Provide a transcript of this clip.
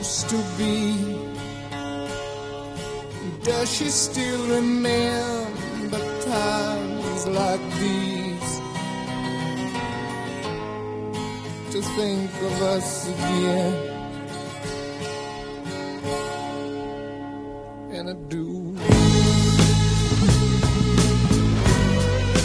used to be. Does she still remember times like these? To think of us again, and I do